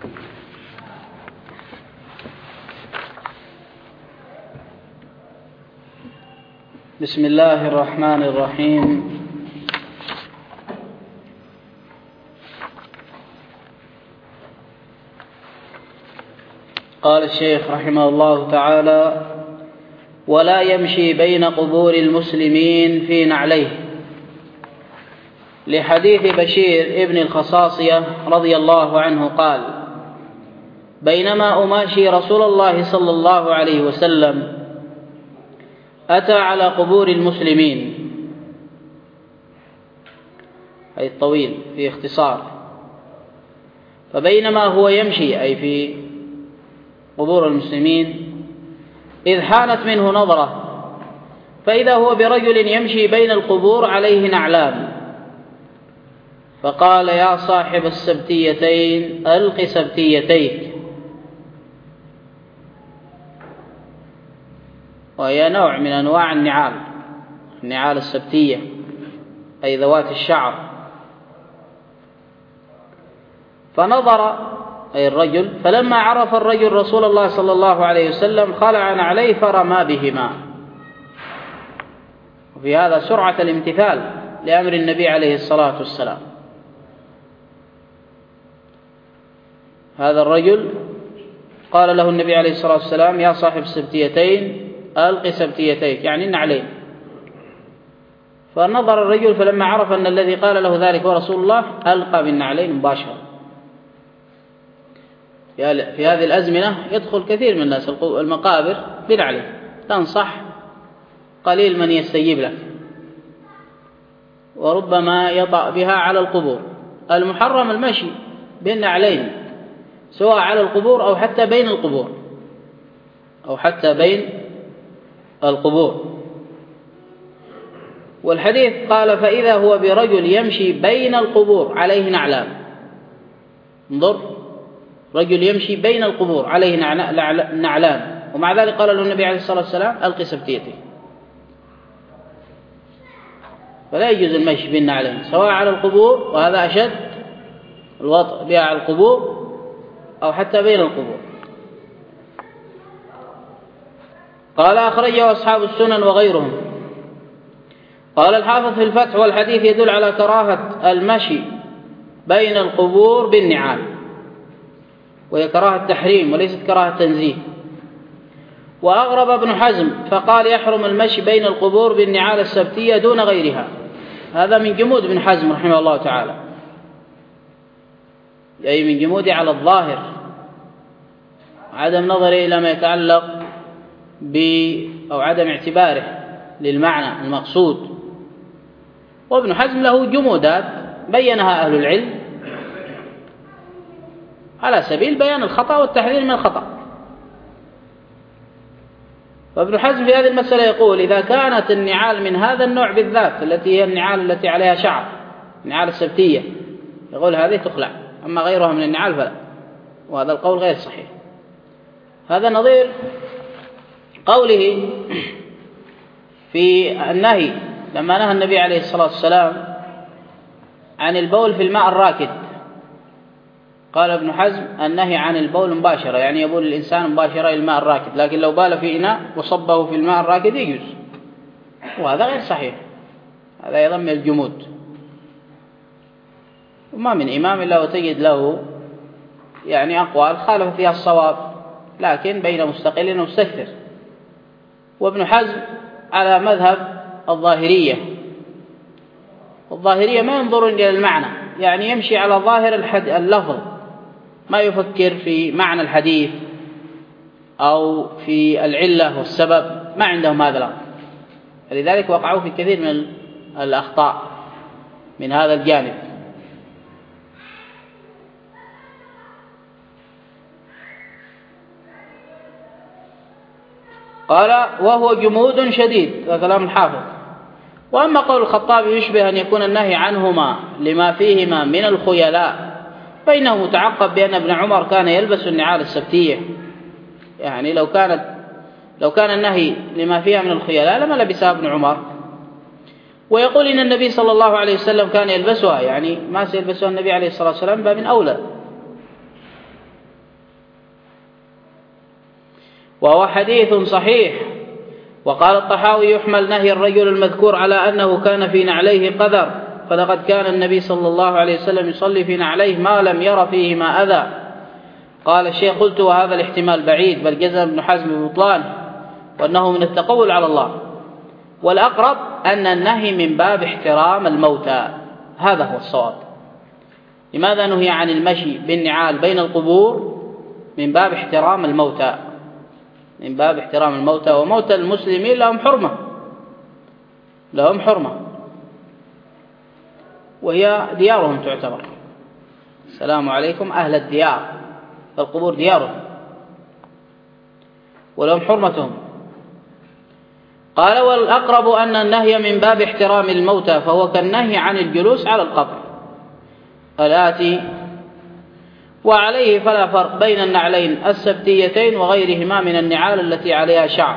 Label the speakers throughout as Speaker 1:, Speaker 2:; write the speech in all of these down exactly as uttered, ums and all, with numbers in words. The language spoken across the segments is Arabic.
Speaker 1: بسم الله الرحمن الرحيم. قال الشيخ رحمه الله تعالى: ولا يمشي بين قبور المسلمين في نعليه، لحديث بشير ابن الخصاصية رضي الله عنه قال: بينما أماشي رسول الله صلى الله عليه وسلم أتى على قبور المسلمين، أي الطويل في اختصار، فبينما هو يمشي أي في قبور المسلمين إذ حانت منه نظرة، فإذا هو برجل يمشي بين القبور عليه نعلان، فقال: يا صاحب السبتيتين ألق سبتيتيك. وهي نوع من أنواع النعال، النعال السبتية أي ذوات الشعر. فنظر أي الرجل، فلما عرف الرجل رسول الله صلى الله عليه وسلم خلع نعليه فرمى بهما. وفي هذا سرعة الامتثال لأمر النبي عليه الصلاة والسلام. هذا الرجل قال له النبي عليه الصلاة والسلام: يا صاحب السبتيتين ألق سبتيتيك، يعني النعلين. فنظر الرجل، فلما عرف أن الذي قال له ذلك هو رسول الله ألقى بالنعلين مباشرة. في هذه الأزمنة يدخل كثير من الناس المقابر بنعلين، تنصح قليل من يستجيب لك، وربما يطأ بها على القبور. المحرم المشي بالنعلين سواء على القبور أو حتى بين القبور أو حتى بين القبور. والحديث قال: فإذا هو برجل يمشي بين القبور عليه نعلان. انظر، رجل يمشي بين القبور عليه نعلان، ومع ذلك قال له النبي عليه الصلاة والسلام: ألق سبتيتك. فلا يجوز المشي بالنعلين سواء على القبور، وهذا أشد الوطء بها على القبور، أو حتى بين القبور. قال: أخرجه أصحاب السنن وغيرهم. قال الحافظ في الفتح: والحديث يدل على كراهة المشي بين القبور بالنعال، وهي كراهة تحريم وليست كراهة تنزيه. وأغرب ابن حزم فقال: يحرم المشي بين القبور بالنعال السبتية دون غيرها. هذا من جمود ابن حزم رحمه الله تعالى، أي من جموده على الظاهر، عدم نظره إلى ما يتعلق ب أو عدم اعتباره للمعنى المقصود. وابن حزم له جمودات بينها أهل العلم على سبيل بيان الخطأ والتحذير من الخطأ. وابن حزم في هذه المسألة يقول: إذا كانت النعال من هذا النوع بالذات، التي هي النعال التي عليها شعر، النعال السبتية، يقول هذه تخلع، أما غيرها من النعال فلا. وهذا القول غير صحيح. هذا نظير قوله في النهي لما نهى النبي عليه الصلاة والسلام عن البول في الماء الراكد. قال ابن حزم: النهي عن البول مباشرة، يعني يبول الإنسان مباشرة إلى الماء الراكد، لكن لو بال في إناء وصبه في الماء الراكد يجوز. وهذا غير صحيح، هذا أيضا من الجمود. وما من إمام إلا وتجد له يعني أقوال خالف فيها الصواب، لكن بين مستقل ومستكثر. وابن حزم على مذهب الظاهرية، والظاهرية ما ينظرون إلى المعنى، يعني يمشي على ظاهر اللفظ، ما يفكر في معنى الحديث أو في العلة والسبب، ما عندهم هذا الأمر. فلذلك وقعوا في كثير من الأخطاء من هذا الجانب. قال: وهو جمود شديد، هذا كلام الحافظ. وأما قول الخطابي يشبه أن يكون النهي عنهما لما فيهما من الخيلاء، فإنه متعقب بأن ابن عمر كان يلبس النعال السبتية، يعني لو كانت لو كان النهي لما فيها من الخيلاء لما لبسها ابن عمر. ويقول إن النبي صلى الله عليه وسلم كان يلبسها، يعني ما سيلبسها النبي عليه الصلاة والسلام باب من أولى. وهو حديث صحيح. وقال الطحاوي: يحمل نهي الرجل المذكور على أنه كان في نعليه قذر، فلقد كان النبي صلى الله عليه وسلم يصلي في نعليه ما لم ير فيهما أذى. قال الشيخ: قلت وهذا الاحتمال بعيد، بل جزم ابن حزم ببطلانه، وأنه من التقول على الله. والأقرب أن النهي من باب احترام الموتى، هذا هو الصواب. لماذا نهي عن المشي بالنعال بين القبور؟ من باب احترام الموتى، من باب احترام الموتى، وموتى المسلمين لهم حرمة، لهم حرمة، وهي ديارهم تعتبر. السلام عليكم أهل الديار، فالقبور ديارهم ولهم حرمتهم. قال: والأقرب أن النهي من باب احترام الموتى، فهو كالنهي عن الجلوس على القبر الآتي. وعليه فلا فرق بين النعلين السبتيتين وغيرهما من النعال التي عليها شعر،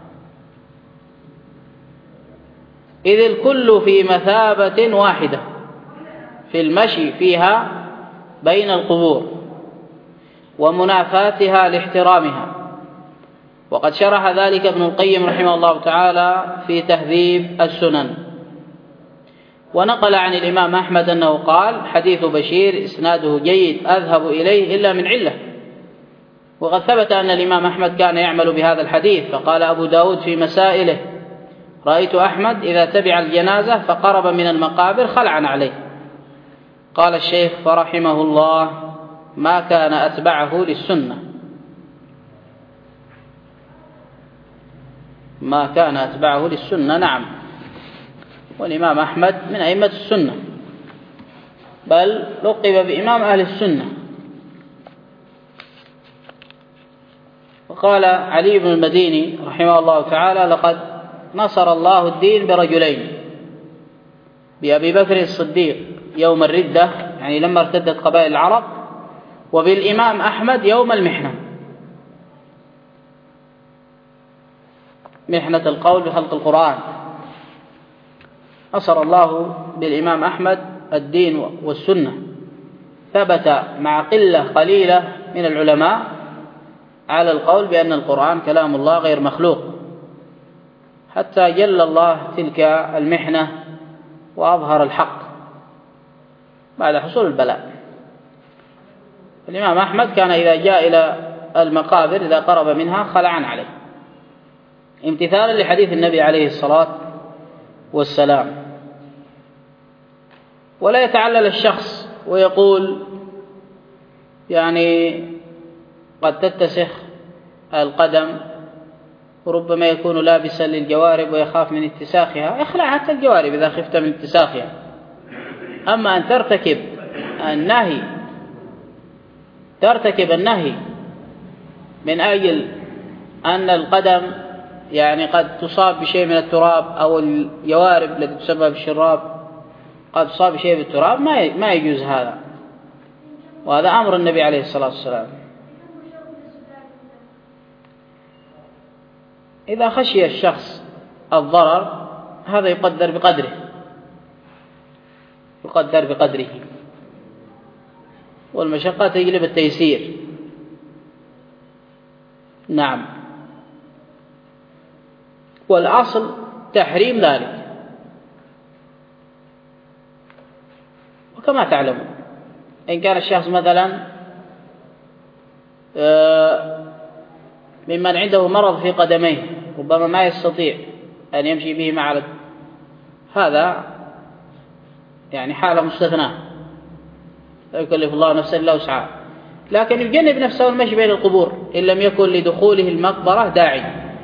Speaker 1: إذ الكل في مثابة واحدة في المشي فيها بين القبور ومنافاتها لاحترامها. وقد شرح ذلك ابن القيم رحمه الله تعالى في تهذيب السنن. ونقل عن الإمام أحمد أنه قال: حديث بشير إسناده جيد، أذهب إليه إلا من علة. وقد ثبت أن الإمام أحمد كان يعمل بهذا الحديث، فقال أبو داود في مسائله: رأيت أحمد إذا تبع الجنازة فقرب من المقابر خلعا عليه. قال الشيخ فرحمه الله: ما كان أتبعه للسنة، ما كان أتبعه للسنة. نعم، والإمام أحمد من أئمة السنة، بل لقب بإمام أهل السنة. وقال علي بن المديني رحمه الله تعالى: لقد نصر الله الدين برجلين، بأبي بكر الصديق يوم الردة، يعني لما ارتدت قبائل العرب، وبالإمام أحمد يوم المحنة، محنة القول بخلق القرآن. نصر الله بالإمام أحمد الدين والسنة، ثبت مع قلة قليلة من العلماء على القول بأن القرآن كلام الله غير مخلوق، حتى جل الله تلك المحنة وأظهر الحق بعد حصول البلاء. الإمام أحمد كان إذا جاء إلى المقابر إذا قرب منها خلعا عليه، امتثالا لحديث النبي عليه الصلاة والسلام. ولا يتعلل الشخص ويقول يعني قد تتسخ القدم، وربما يكون لابسا للجوارب ويخاف من اتساخها، اخلع حتى الجوارب إذا خفت من اتساخها. أما أن ترتكب النهي ترتكب النهي من أجل أن القدم يعني قد تصاب بشيء من التراب، أو الجوارب التي تسبب بالشراب قد تصاب بشيء بالتراب، ما ما يجوز هذا، وهذا أمر النبي عليه الصلاة والسلام. إذا خشي الشخص الضرر هذا يقدر بقدره، يقدر بقدره، والمشقة تجلب التيسير. نعم، والأصل تحريم ذلك. وكما تعلمون إن كان الشخص مثلا ممن عنده مرض في قدميه، ربما ما يستطيع أن يمشي به مع، هذا يعني حالة مستثناة، لا يكلف الله نفسا إلا وسعها، لكن يجنب نفسه المشي بين القبور إن لم يكن لدخوله المقبرة داعي.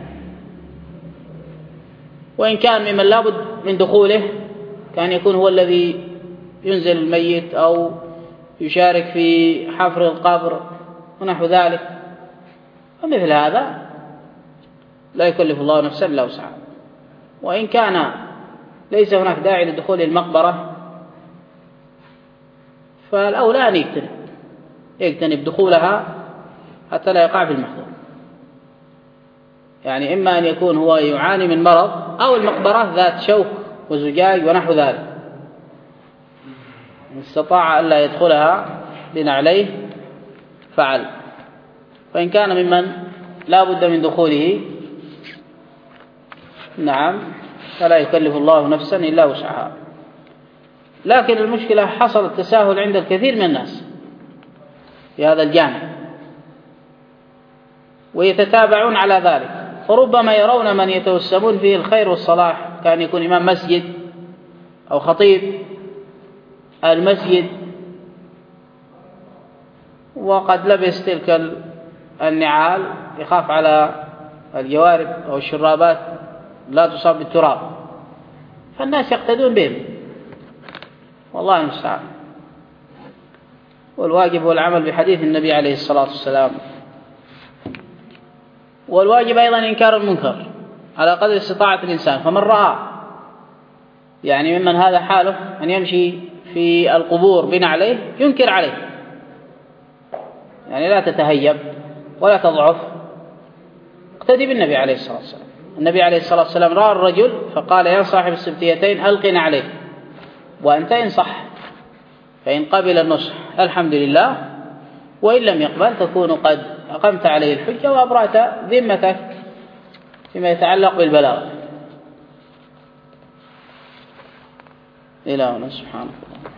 Speaker 1: وإن كان ممن لابد من دخوله، كان يكون هو الذي ينزل الميت أو يشارك في حفر القبر ونحو ذلك، ومثل هذا لا يكلف الله نفسا إلا وسعها. وإن كان ليس هناك داعي لدخول المقبرة، فالأولى أن يجتنب يجتنب دخولها حتى لا يقع في المحظور. يعني إما أن يكون هو يعاني من مرض، أو المقبرة ذات شوك وزجاج ونحو ذلك، إن استطاع ألا يدخلها بنعليه فعل. فإن كان ممن لا بد من دخوله، نعم، فلا يكلف الله نفسا إلا وسعها. لكن المشكلة حصل التساهل عند الكثير من الناس في هذا الجانب، ويتتابعون على ذلك، وربما يرون من يتوسمون فيه الخير والصلاح، كان يكون إمام مسجد أو خطيب المسجد وقد لبس تلك النعال، يخاف على الجوارب أو الشرابات لا تصاب بالتراب، فالناس يقتدون بهم، والله المستعان. والواجب هو العمل بحديث النبي عليه الصلاة والسلام. والواجب أيضا إنكار المنكر على قدر استطاعة الإنسان، فمن رأى يعني ممن هذا حاله أن يمشي في القبور بنا عليه ينكر عليه، يعني لا تتهيب ولا تضعف، اقتدي بالنبي عليه الصلاة والسلام. النبي عليه الصلاة والسلام رأى الرجل فقال يا صاحب السبتيتين ألقنا عليه، وأنت انصح، فإن قبل النصح الحمد لله، وإن لم يقبل تكون قد أقمت عليه الحجة وأبرأت ذمتك فيما يتعلق بالبلاغ. إلهنا سبحانه.